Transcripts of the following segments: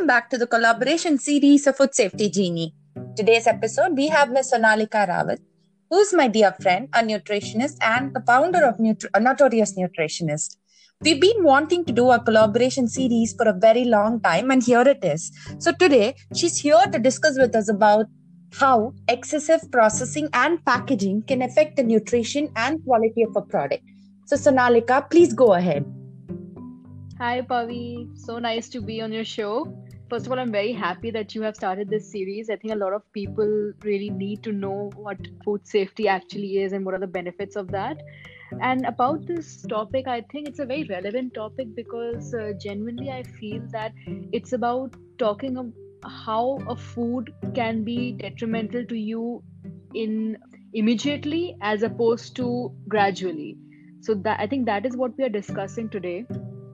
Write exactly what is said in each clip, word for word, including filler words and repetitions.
welcome back to the collaboration series of Food Safety Genie. Today's episode, we have Miss Sonalika Rawat, who's my dear friend, a nutritionist, and the founder of Nutri- a Notorious Nutritionist. We've been wanting to do a collaboration series for a very long time, and here it is. So today, she's here to discuss with us about how excessive processing and packaging can affect the nutrition and quality of a product. So, Sonalika, please go ahead. Hi, Pavi. So nice to be on your show. First of all, I'm very happy that you have started this series. I think a lot of people really need to know what food safety actually is and what are the benefits of that. And about this topic, I think it's a very relevant topic because uh, genuinely I feel that it's about talking of how a food can be detrimental to you in immediately as opposed to gradually. So that I think that is what we are discussing today.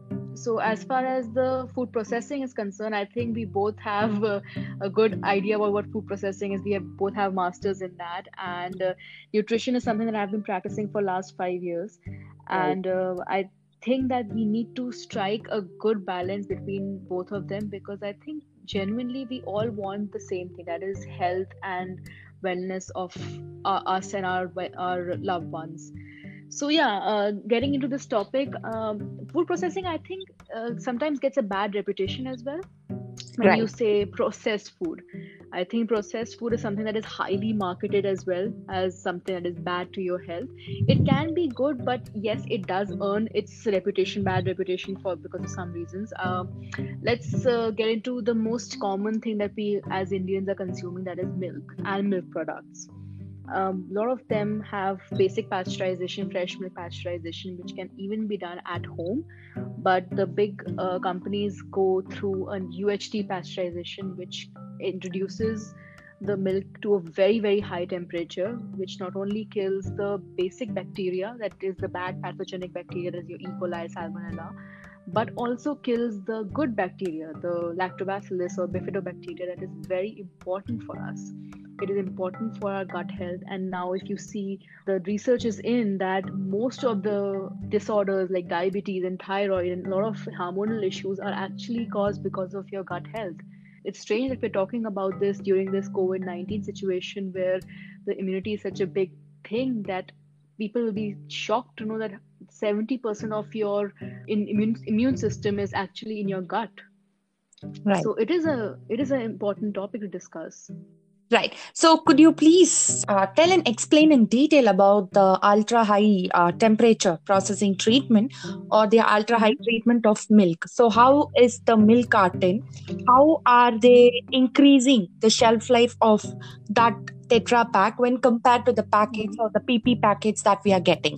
So as far as the food processing is concerned, I think we both have uh, a good idea about what food processing is. We have both have masters in that, and uh, nutrition is something that I've been practicing for last five years. Right. And uh, I think that we need to strike a good balance between both of them because I think genuinely we all want the same thing, that is health and wellness of uh, us and our our loved ones. So yeah, uh, getting into this topic, um, food processing, I think uh, sometimes gets a bad reputation as well. When you Right. say processed food, I think processed food is something that is highly marketed as well as something that is bad to your health. It can be good, but yes, it does earn its reputation, bad reputation for because of some reasons. Um, let's uh, get into the most common thing that we as Indians are consuming, that is milk and milk products. Um, a lot of them have basic pasteurization, fresh milk pasteurization, which can even be done at home. But the big uh, companies go through a U H T pasteurization, which introduces the milk to a very, very high temperature, which not only kills the basic bacteria, that is the bad pathogenic bacteria, that is your E. coli, salmonella, but also kills the good bacteria, the lactobacillus or bifidobacteria, that is very important for us. It is important for our gut health. And now, if you see, the research is in that most of the disorders like diabetes and thyroid and a lot of hormonal issues are actually caused because of your gut health. It's strange that we're talking about this during this COVID nineteen situation where the immunity is such a big thing that people will be shocked to know that seventy percent of your in immune, immune system is actually in your gut. Right. So it is a it is an important topic to discuss. Right. So, could you please uh, tell and explain in detail about the ultra high uh, temperature processing treatment or the ultra high Mhm. treatment of milk? So, how is the milk carton? How are they increasing the shelf life of that Tetra pack when compared to the packets or the P P packets that we are getting?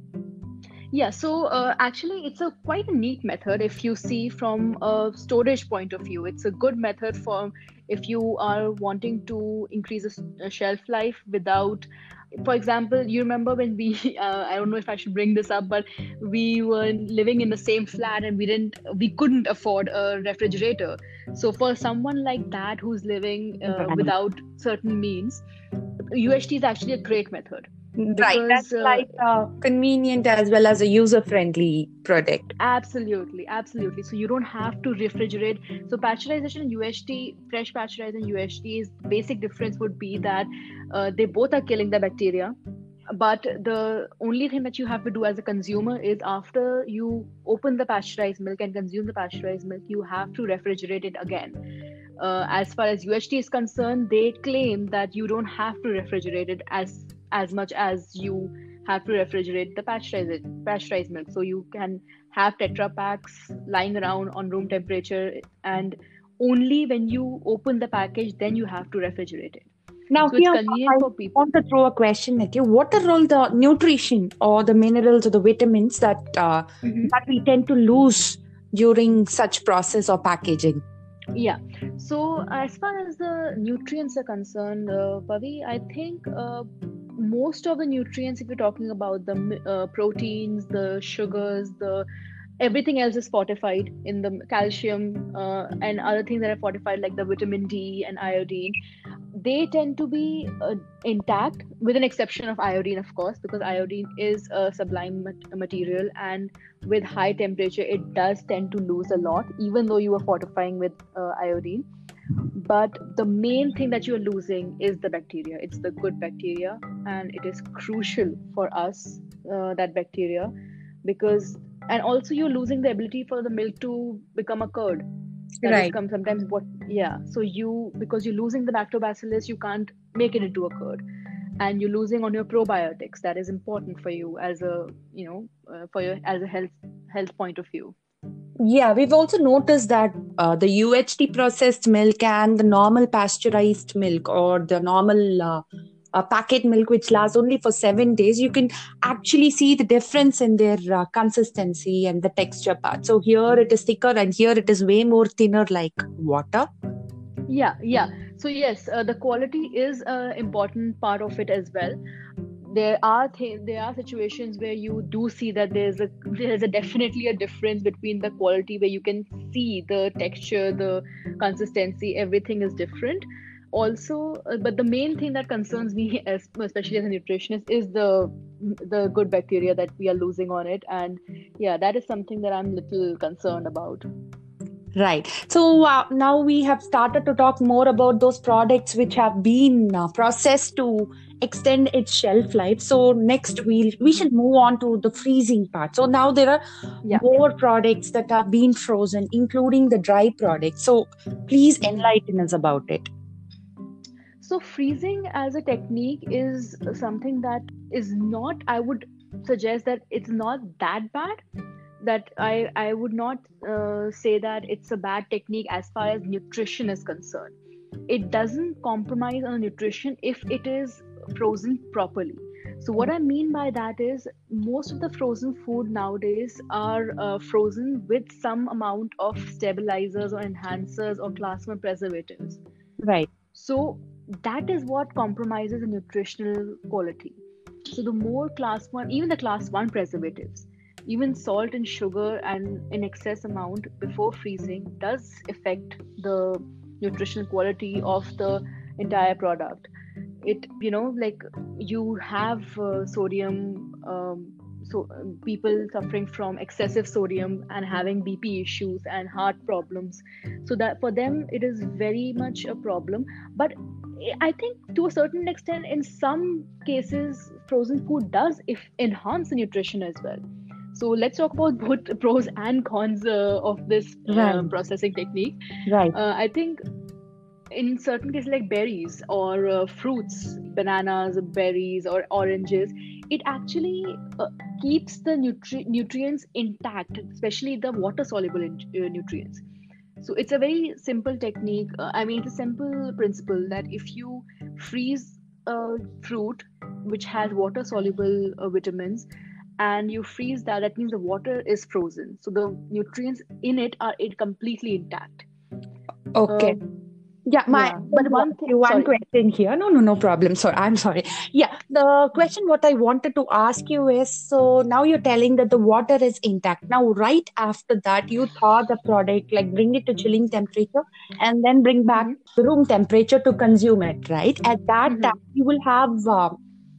Yeah, so uh, actually, it's a quite a neat method if you see from a storage point of view. It's a good method for if you are wanting to increase the s- uh, shelf life without, for example, you remember when we, uh, I don't know if I should bring this up, but we were living in the same flat and we didn't, we couldn't afford a refrigerator. So for someone like that who's living uh, Right. without certain means, U H T is actually a great method Right. because That's uh, like a convenient as well as a user friendly product. absolutely, absolutely. So you don't have to refrigerate. So pasteurization and U H T, fresh pasteurized and U H T's basic difference would be that uh, they both are killing the bacteria. But the only thing that you have to do as a consumer is after you open the pasteurized milk and consume the pasteurized milk, you have to refrigerate it again. Uh, as far as U H T is concerned, they claim that you don't have to refrigerate it as as much as you have to refrigerate the pasteurized pasteurized milk. So you can have Tetra packs lying around on room temperature, and only when you open the package, then you have to refrigerate it. Now, So it's here convenient I for people. want to throw a question at you. What are all the nutrition or the minerals or the vitamins that uh, that we tend to lose during such process or packaging? Yeah. So as far as the nutrients are concerned, uh, Pavi, I think uh, most of the nutrients, if you're talking about the mi- uh, proteins, the sugars, the everything else is fortified in the calcium uh, and other things that are fortified like the vitamin D and iodine. they tend to be uh, intact, with an exception of iodine, of course, because iodine is a sublime mat- material, and with high temperature it does tend to lose a lot, even though you are fortifying with uh, iodine. But the main thing that you're losing is the bacteria. It's the good bacteria, and it is crucial for us, uh, that bacteria, because, and also you're losing the ability for the milk to become a curd. That is Right. come sometimes what, yeah. So you, because you're losing the lactobacillus, you can't make it into a curd, and you're losing on your probiotics. That is important for you as a, you know, uh, for your, as a health health point of view. Yeah, we've also noticed that uh, the U H T processed milk and the normal pasteurized milk, or the normal uh, uh, packet milk, which lasts only for seven days, you can actually see the difference in their uh, consistency and the texture part. So here it is thicker, and here it is way more thinner, like water. Yeah, yeah. So yes, uh, the quality is an important part of it as well. There are th- there are situations where you do see that there's a there's a definitely a difference between the quality, where you can see the texture, the consistency, everything is different. Also, uh, but the main thing that concerns me, as especially as a nutritionist, is the the good bacteria that we are losing on it, and yeah, that is something that I'm little concerned about. Right. So uh, now we have started to talk more about those products which have been uh, processed to extend its shelf life. So next we we Mhm. should move on to the freezing part. So now there are Yeah. more products that have been frozen, including the dry products. So please Mhm. enlighten us about it. So freezing as a technique is something that is not, I would suggest that it's not that bad. That I, I would not uh, say that it's a bad technique as far as nutrition is concerned. It doesn't compromise on nutrition if it is frozen properly. So what I mean by that is, most of the frozen food nowadays are uh, frozen with some amount of stabilizers or enhancers or class one preservatives. Right. So that is what compromises the nutritional quality. So the more class one, even the class one preservatives, even salt and sugar and in excess amount before freezing does affect the nutritional quality of the entire product. It, you know, like, you have uh, sodium, um, so um, people suffering from excessive sodium and having B P issues and heart problems, so that for them it is very much a problem. But I think to a certain extent, in some cases, frozen food does if enhance the nutrition as well. So let's talk about both pros and cons uh, of this uh, Right. processing technique. Right. uh, I think in certain cases, like berries or uh, fruits, bananas, berries, or oranges, it actually uh, keeps the nutri- nutrients intact, especially the water soluble in- uh, nutrients. So it's a very simple technique. uh, I mean, it's a simple principle that if you freeze a fruit which has water soluble uh, vitamins, and you freeze that, that means the water is frozen, so the nutrients in it are it completely intact. Okay. um, Yeah, my yeah, I but want to one ask thing, you one sorry. question here. No, no, no problem. Sorry, I'm sorry. Yeah, the question what I wanted to ask you is, so now you're telling that the water is intact. Now, right after that, you thaw the product, like bring it to chilling temperature, and then bring back Mhm. to room temperature to consume it. Right at that time, Mhm. you will have uh,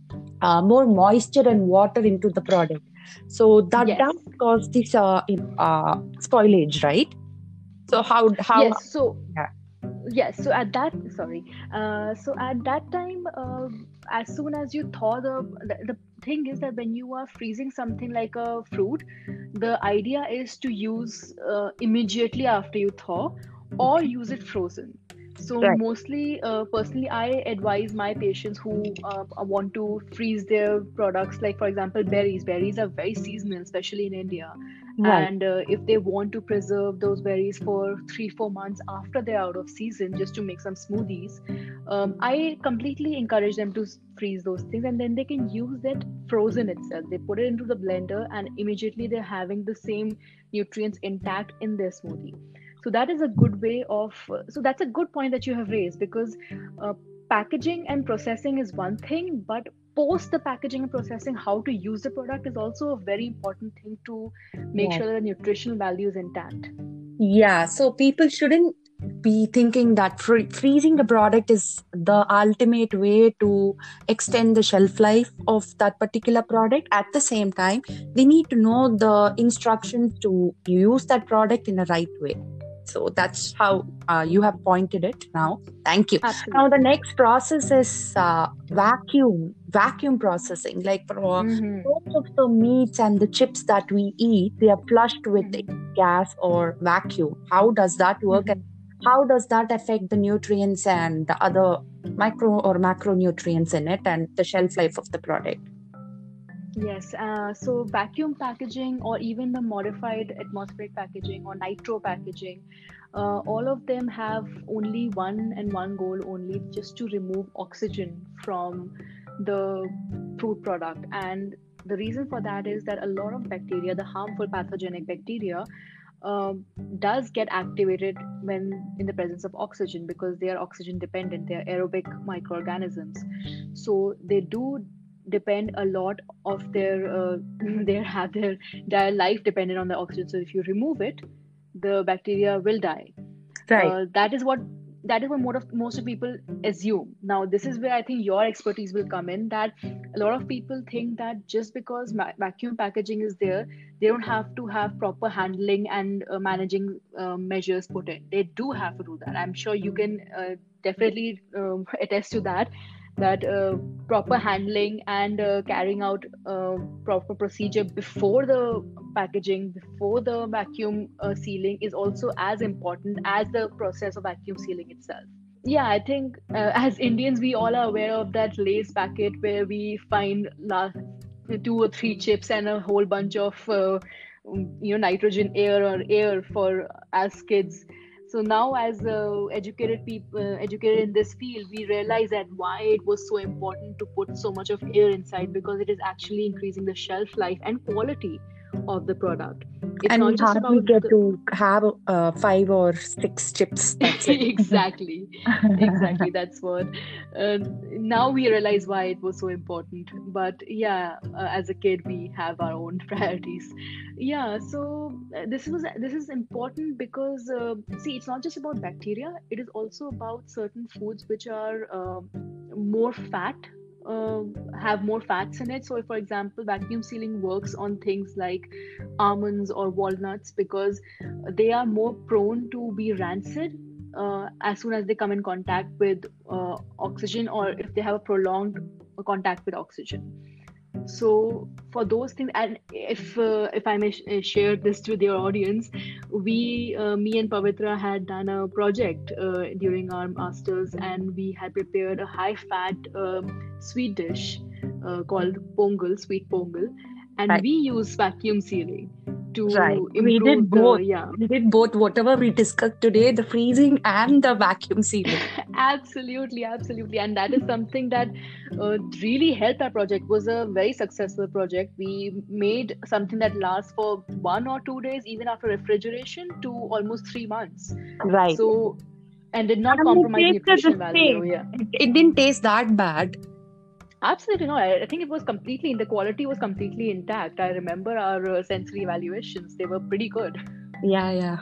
uh, more moisture and water into the product. So that Yes. does cause this uh, in- uh, spoilage, right? So how how Yes. So yeah. yes. So at that, sorry. Uh, so at that time, uh, as soon as you thaw the, the the thing is that when you are freezing something like a fruit, the idea is to use uh, immediately after you thaw, or Okay. use it frozen. So Right. mostly, uh, personally, I advise my patients who uh, want to freeze their products, like for example, berries. Berries are very seasonal, especially in India, Right. and uh, if they want to preserve those berries for three, four months after they're out of season, just to make some smoothies, um, I completely encourage them to freeze those things, and then they can use that frozen itself. They put it into the blender, and immediately they're having the same nutrients intact in their smoothie. So that is a good way of, uh, so that's a good point that you have raised, because uh, packaging and processing is one thing, but post the packaging and processing, how to use the product is also a very important thing to make Right. sure that the nutritional value is intact. Yeah, so people shouldn't be thinking that free- freezing the product is the ultimate way to extend the shelf life of that particular product. At the same time, they need to know the instructions to use that product in the right way. So that's how uh, you have pointed it now. Thank you. Absolutely. Now the next process is uh, vacuum vacuum processing. Like for uh, Mm-hmm. most of the meats and the chips that we eat, they are flushed with Mm-hmm. gas or vacuum. How does that work? And Mm-hmm. how does that affect the nutrients and the other micro or macronutrients in it and the shelf life of the product? Yes, uh, so vacuum packaging or even the modified atmospheric packaging or nitro packaging, uh, all of them have only one and one goal only, just to remove oxygen from the fruit product. And the reason for that is that a lot of bacteria, the harmful pathogenic bacteria, um, does get activated when in the presence of oxygen, because they are oxygen dependent, they are aerobic microorganisms. So they do depend a lot of their uh, their have their their life dependent on the oxygen. So if you remove it, the bacteria will die. Right. Uh, that is what that is what most of most of people assume. Now this is where I think your expertise will come in, that a lot of people think that just because ma- vacuum packaging is there, they don't have to have proper handling and uh, managing uh, measures put in. They do have to do that. I'm sure you can uh, definitely um, attest to that, that uh, proper handling and uh, carrying out uh, proper procedure before the packaging, before the vacuum uh, sealing, is also as important as the process of vacuum sealing itself. Yeah, I think uh, as Indians, we all are aware of that Lay's packet where we find la- two or three chips and a whole bunch of uh, um, you know nitrogen air or air for as kids. So now, as uh, educated people, uh, educated in this field, we realize that why it was so important to put so much of air inside, because it is actually increasing the shelf life and quality of the product. It's And not we just hardly about get the to have uh, five or six chips. That's it. exactly, exactly. That's what. Uh, Now we realize why it was so important. But yeah, uh, as a kid, we have our own priorities. Yeah. So uh, this was this is important because uh, see, it's not just about bacteria. It is also about certain foods which are uh, more fat. Uh, have more fats in it. So, if, for example, vacuum sealing works on things like almonds or walnuts, because they are more prone to be rancid uh, as soon as they come in contact with uh, oxygen, or if they have a prolonged contact with oxygen. So for those things, and if uh, if I may sh- uh, share this with your audience, we uh, me and Pavitra had done a project uh, during our masters, and we had prepared a high fat uh, sweet dish uh, called pongal, sweet pongal, and Right. we use vacuum sealing Right. to We did improve the, both. yeah. We did both. Whatever we discussed today, the freezing and the vacuum sealing. Absolutely, absolutely. And that is something that uh, really helped our project. Was a very successful project. We made something that lasts for one or two days, even after refrigeration, to almost three months. Right. So, and did not And compromise it tasted the nutritional value. same. Yeah, It, it didn't taste that bad. absolutely. No, I, I think it was completely, the quality was completely intact. I remember our uh, sensory evaluations, they were pretty good. Yeah, yeah.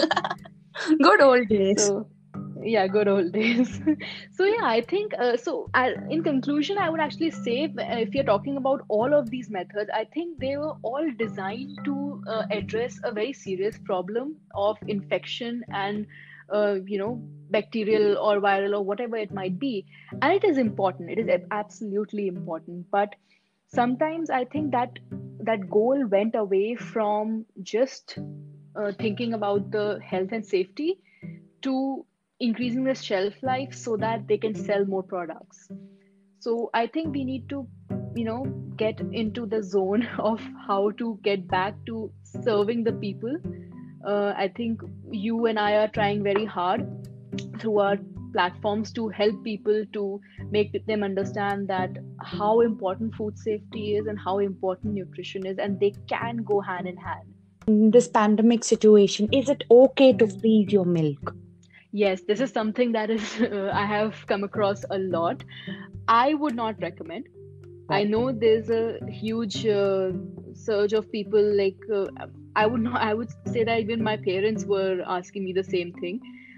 Good old days. So, yeah, good old days. So yeah, I think uh, so I, in conclusion, I would actually say, uh, if you're talking about all of these methods, I think they were all designed to uh, address a very serious problem of infection and uh, you know bacterial or viral or whatever it might be. And it is important, it is ab- absolutely important, but sometimes I think that that goal went away from just uh, thinking about the health and safety to increasing the shelf life so that they can sell more products. So I think we need to, you know, get into the zone of how to get back to serving the people. Uh, I think you and I are trying very hard through our platforms to help people, to make them understand that how important food safety is and how important nutrition is, and they can go hand in hand. In this pandemic situation, is it okay to Mhm. freeze your milk? Yes, this is something that is uh, I have come across a lot. I would not recommend. I Right. know there's a huge uh, surge of people like uh, I would not I would say that even my parents were asking me the same thing.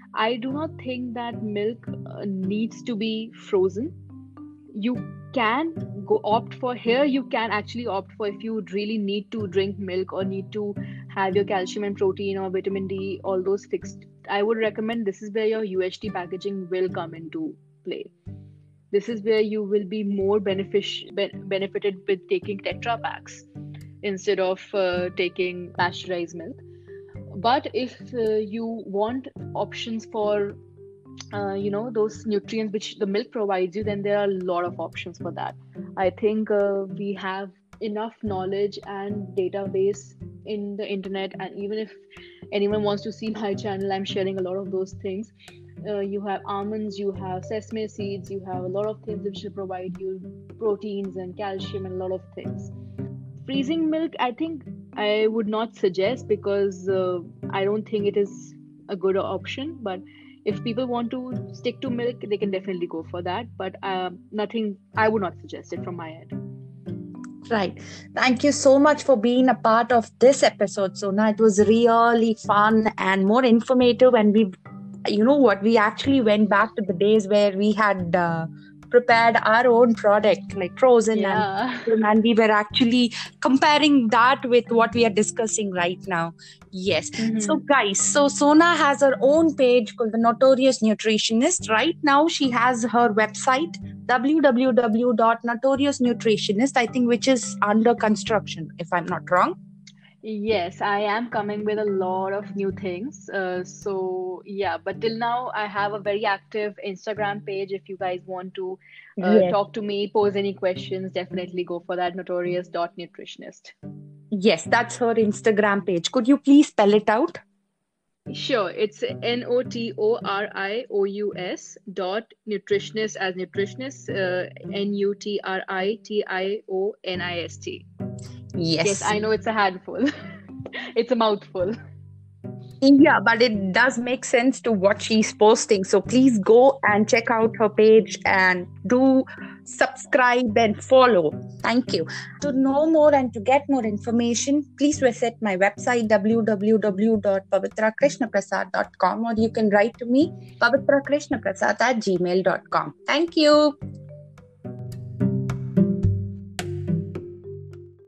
I do not think that milk uh, needs to be frozen. You can go opt for here. You can actually opt for, if you really need to drink milk or need to have your calcium and protein or vitamin D, all those fixed. I would recommend, this is where your U H T packaging will come into play. This is where you will be more benefic- be- benefited with taking Tetra packs instead of uh, taking pasteurized milk. But if uh, you want options for uh, you know those nutrients which the milk provides you, then there are a lot of options for that. I think uh, we have enough knowledge and database in the internet, and even if anyone wants to see my channel, I'm sharing a lot of those things. Uh, you have almonds, you have sesame seeds, you have a lot of things which will provide you proteins and calcium and a lot of things. Freezing milk, I think I would not suggest, because uh, I don't think it is a good option. But if people want to stick to milk, they can definitely go for that. But uh, nothing, I would not suggest it from my end. Right. Thank you so much for being a part of this episode, Sona. It was really fun and more informative. And we, you know what, we actually went back to the days where we had uh, prepared our own product, like frozen, Yeah. and, and we were actually comparing that with what we are discussing right now. Yes. Mhm. So guys, so Sona has her own page called The Notorious Nutritionist. Right now she has her website, w w w dot notorious nutritionist, I think, which is under construction, if I'm not wrong. Yes, I am coming with a lot of new things. Uh, so yeah, but till now I have a very active Instagram page. If you guys want to uh, Yes. talk to me, pose any questions, definitely go for that, notorious dot nutritionist. Yes, that's her Instagram page. Could you please spell it out? Sure, it's N O T O R I O U S dot nutritionist, as nutritionist, uh, N U T R I T I O N I S T. Yes. Yes, I know it's a handful. It's a mouthful. Yeah, but it does make sense to what she's posting. So please go and check out her page and do subscribe and follow. Thank you. To know more and to get more information, please visit my website, w w w dot pavitra krishna prasad dot com, or you can write to me, pavitra krishna prasad at gmail dot com. Thank you.